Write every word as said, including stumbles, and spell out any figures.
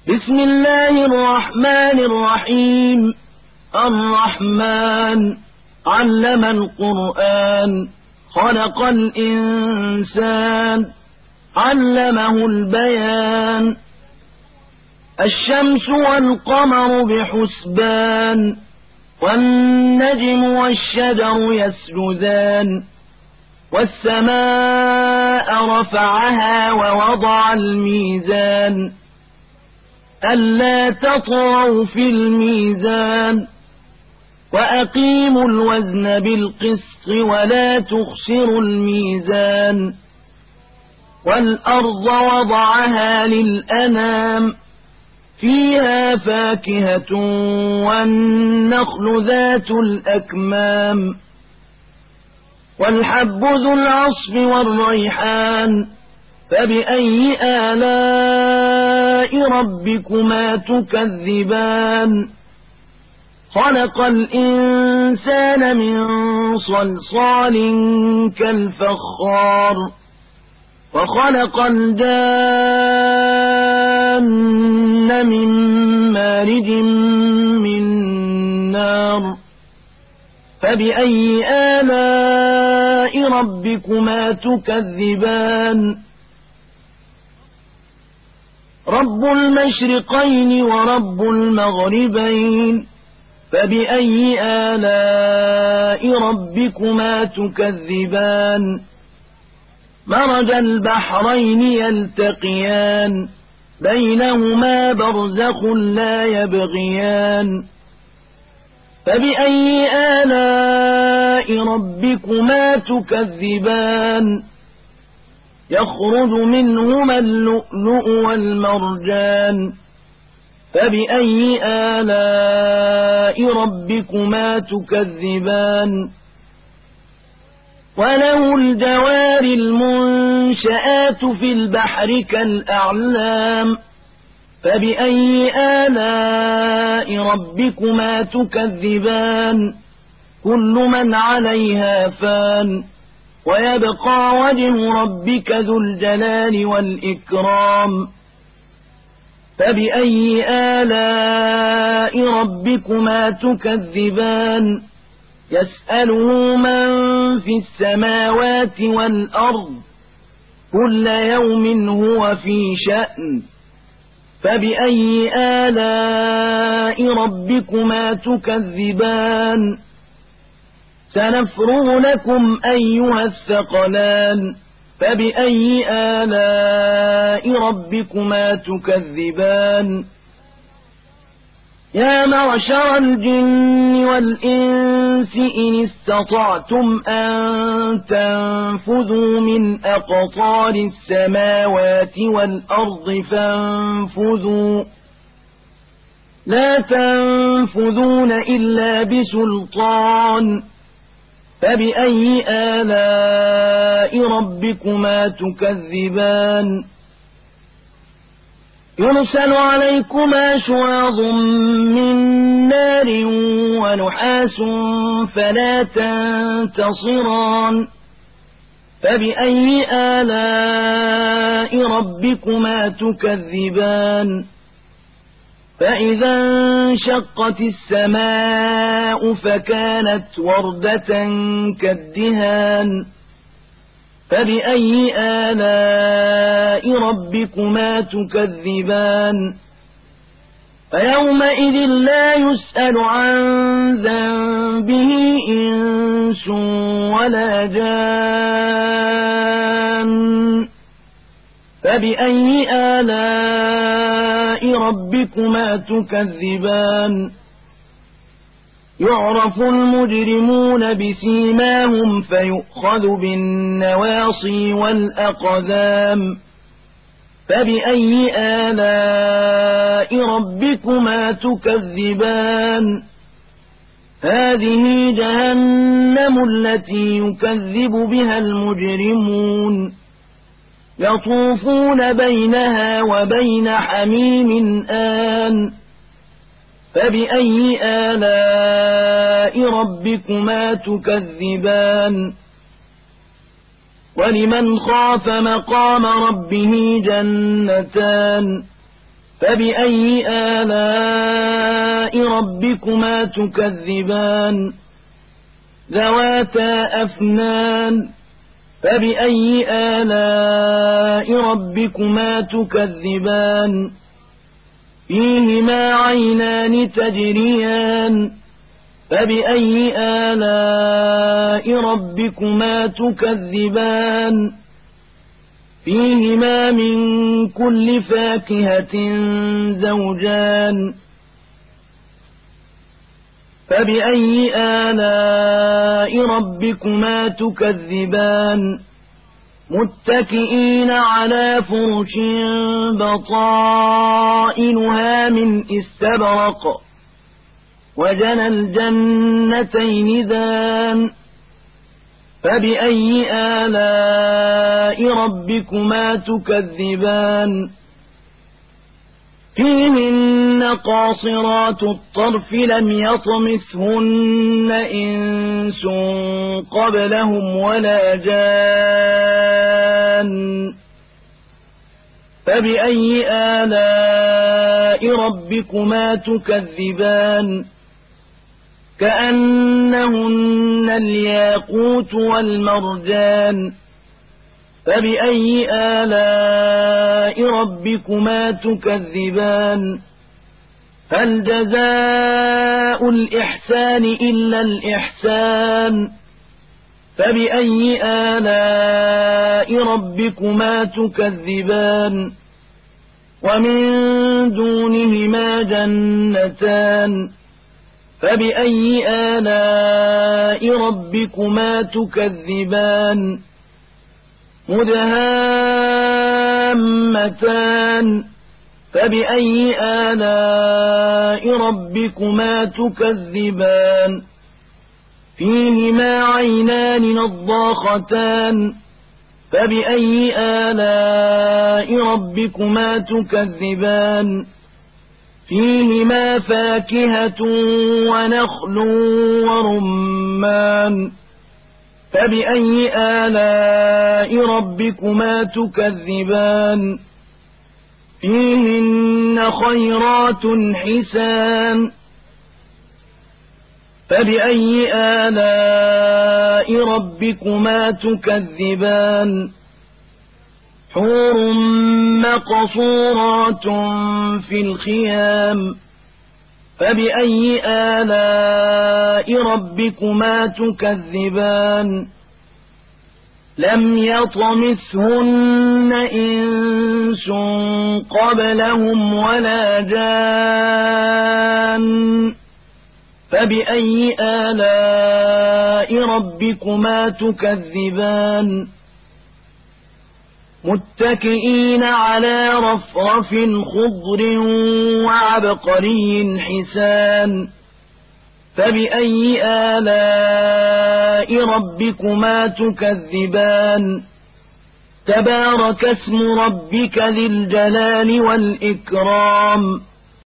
بسم الله الرحمن الرحيم. الرحمن علم القرآن، خلق الإنسان، علمه البيان. الشمس والقمر بحسبان، والنجم والشجر يسجدان. والسماء رفعها ووضع الميزان، ألا تطغوا في الميزان، وأقيموا الوزن بالقسط ولا تخسروا الميزان. والأرض وضعها للأنام، فيها فاكهة والنخل ذات الأكمام. والحب ذو العصف والريحان، فبأي آلاء ربكما تكذبان. خلق الإنسان من صلصال كالفخار، وخلق الجان من مارج من نار. فبأي آلاء ربكما تكذبان. رب المشرقين ورب المغربين، فبأي آلاء ربكما تكذبان. مرج البحرين يلتقيان، بينهما برزخ لا يبغيان. فبأي آلاء ربكما تكذبان. يخرج منهما اللؤلؤ والمرجان. فبأي آلاء ربكما تكذبان. وله الجوار المنشآت في البحر كالأعلام. فبأي آلاء ربكما تكذبان. كل من عليها فان، ويبقى وجه ربك ذو الجلال والإكرام. فبأي آلاء ربكما تكذبان. يسأله من في السماوات والأرض، كل يوم هو في شأن. فبأي آلاء ربكما تكذبان. سنفرغ لكم أيها الثقلان. فبأي آلاء ربكما تكذبان. يا معشر الجن والإنس إن استطعتم أن تنفذوا من أقطار السماوات والأرض فانفذوا، لا تنفذون إلا بسلطان. فبأي آلاء ربكما تكذبان. يرسل عليكما شواظ من نار ونحاس فلا تنتصران. فبأي آلاء ربكما تكذبان. فإذا انشقت السماء فكانت وردة كالدهان. فبأي آلاء ربكما تكذبان. فيومئذ لا يسأل عن ذنبه إنس ولا جان. فبأي آلاء ربكما تكذبان. يعرف المجرمون بسيماهم فيؤخذ بالنواصي والأقدام. فبأي آلاء ربكما تكذبان. هذه جهنم التي يكذب بها المجرمون، يطوفون بينها وبين حميم آن. فبأي آلاء ربكما تكذبان. ولمن خاف مقام ربه جنتان، فبأي آلاء ربكما تكذبان ذواتا أفنان فبأي آلاء ربكما تكذبان فيهما عينان تجريان فبأي آلاء ربكما تكذبان فيهما من كل فاكهة زوجان فبأي آلاء ربكما تكذبان متكئين على فرش بطائنها من استبرق وجنى الجنتين دان فبأي آلاء ربكما تكذبان فيهن قاصرات الطرف لم يطمثهن إنس قبلهم ولا جان فبأي آلاء ربكما تكذبان كأنهن الياقوت والمرجان فبأي آلاء ربكما تكذبان هل جزاء الإحسان إلا الإحسان فبأي آلاء ربكما تكذبان ومن دونهما جنتان فبأي آلاء ربكما تكذبان مدهامتان فبأي آلاء ربكما تكذبان فيهما عينان نضاختان فبأي آلاء ربكما تكذبان فيهما فاكهة ونخل ورمان فبأي آلاء ربكما تكذبان فيهن خيرات حسان فبأي آلاء ربكما تكذبان حور مقصورات في الخيام فبأي آلاء ربكما تكذبان لم يطمثهن إنس قبلهم ولا جان فبأي آلاء ربكما تكذبان متكئين على رفرف خضر وعبقري حسان فبأي آلاء ربكما تكذبان تبارك اسم ربك ذي الجلال والإكرام